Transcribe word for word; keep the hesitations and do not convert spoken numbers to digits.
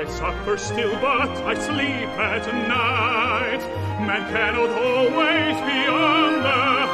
I suffer still, but I sleep at night. Man cannot always be on the